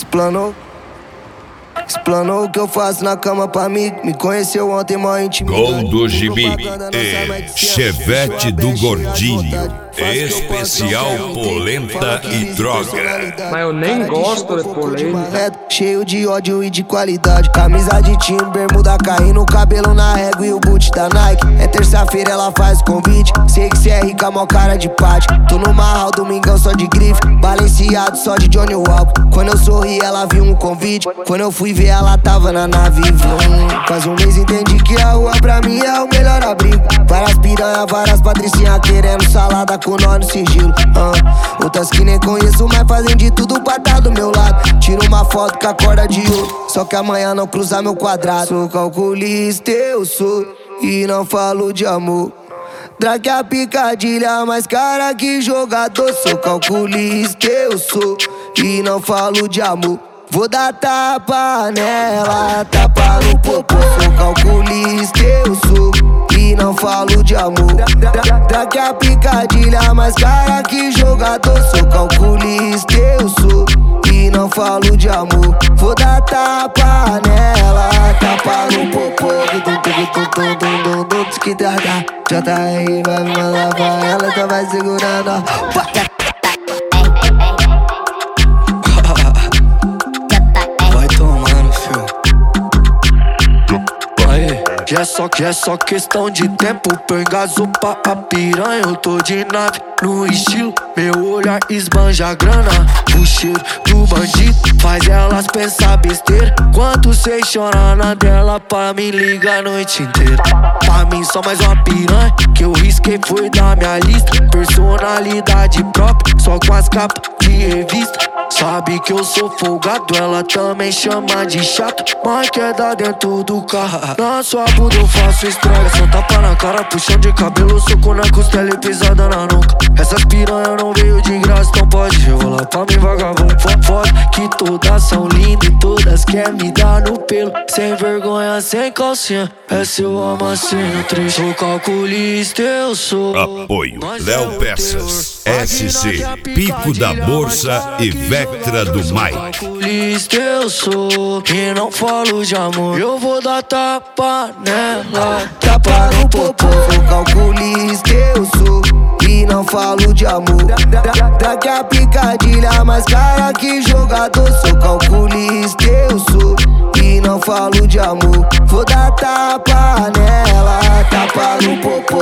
Explanou o que eu faço na cama pra mim. Me conheceu ontem, mó intimidade. Gol do Gibi e Chevette do Gordinho. Especial polenta e droga. Mas eu nem gosto de polenta. Cheio de ódio e de qualidade. Camisa de time, bermuda caindo, cabelo na régua e o boot da Nike. É terça-feira, ela faz o convite. Sei que cê é rica, mó cara de pátio. Tô no marral, domingão só de grife. Balanceado só de Johnny Walker. Quando eu sorri, ela viu um convite. Quando eu fui ver, ela tava na nave. Faz um mês entendi que a rua pra mim é o melhor abrigo. Várias piranha, várias patricinhas querendo salada com nós no sigilo. Outras que nem conheço, mas fazem de tudo pra tá do meu lado. Tiro uma foto com a corda de ouro, só que amanhã não cruzar meu quadrado. Sou calculista, eu sou, e não falo de amor. Drake a picadilha mais cara que jogador. Sou calculista, eu sou, e não falo de amor. Vou dar tapa nela, tapa no popô. Sou calculista, eu sou, e não falo de amor. Drake a picadilha mais cara que jogador. Sou calculista, eu sou, e não falo de amor. Vou dar tapa nela, tapa no popô. JR vai me mandar pra ela, então vai segurando. Já é só questão de tempo pra eu engaso pra a piranha. Eu tô de nave no estilo, meu olhar esbanja a grana. O cheiro do bandido faz elas pensar besteira. Quanto cê chora na dela pra me ligar a noite inteira. Pra mim só mais uma piranha que eu risquei foi da minha lista. Personalidade própria, só com as capas de revista. Sabe que eu sou folgado, ela também chama de chato. Mas quer dar dentro do carro, na sua bunda eu faço estraga. Só tapa na cara, puxão de cabelo, soco na costela e pisada na nuca. Essas piranha não veio de graça, então pode rebolar pra mim vagabundo. Foda que todas são lindas e todas quer me dar no pelo. Sem vergonha, sem calcinha, é seu amacinho triste. Sou calculista, eu sou. Apoio Léo Peças, SC, Pico da Bolsa e Vectra do Mike. Calculista, eu sou, e não falo de amor. Eu vou dar tapa nela, tapa no popô. Sou calculista, eu sou, e não falo de amor. Drake a picadilha mais cara que jogador. Sou calculista, eu sou, e não falo de amor. Vou dar tapa nela, tapa no popô.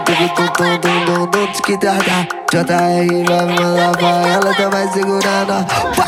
JR vai me mandar pra ela, então vai segurando.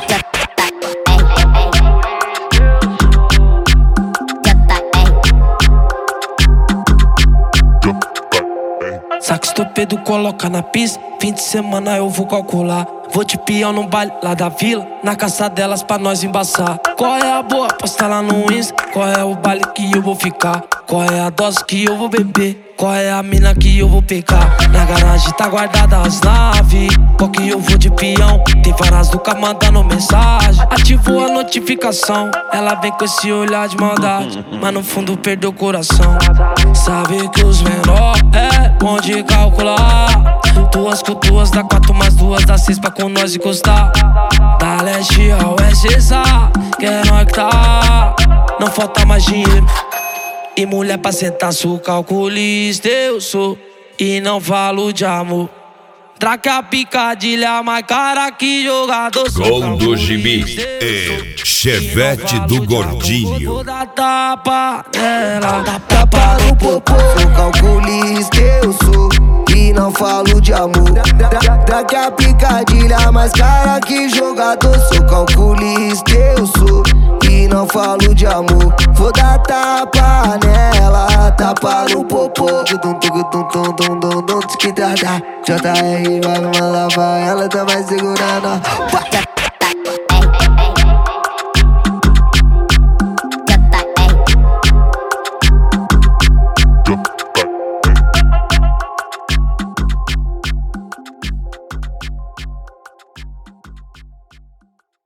Saca estopedo, coloca na pista. Fim de semana eu vou calcular. Vou te piar no baile lá da vila, na caça delas pra nós embaçar. Qual é a boa? Posta lá no Insta. Qual é o baile que eu vou ficar? Qual é a dose que eu vou beber? Qual é a mina que eu vou pegar? Na garagem tá guardada as naves. Qual que eu vou de peão? Tem várias do cá mandando mensagem. Ativou a notificação. Ela vem com esse olhar de maldade, mas no fundo perdeu o coração. Sabe que os menor é bom de calcular. Duas com duas dá 4 mais 2 dá 6 pra com nós encostar. Da leste ao SSA, que é nós que tá. Não falta mais dinheiro e mulher pra sentar. Sou calculista, eu sou, e não falo de amor. Drake a picadilha mais cara que jogador. Gol do Gibi e Chevette do Gordinho. Vou dar tapa nela, Tapa no popô. Sou calculista, eu sou, e não falo de amor. Drake a picadilha mais cara que jogador. Sou calculista, eu sou, e não falo de amor. Vou dar tapa nela, tapa no popô. JR vai me mandar pra ela, então vai segurando.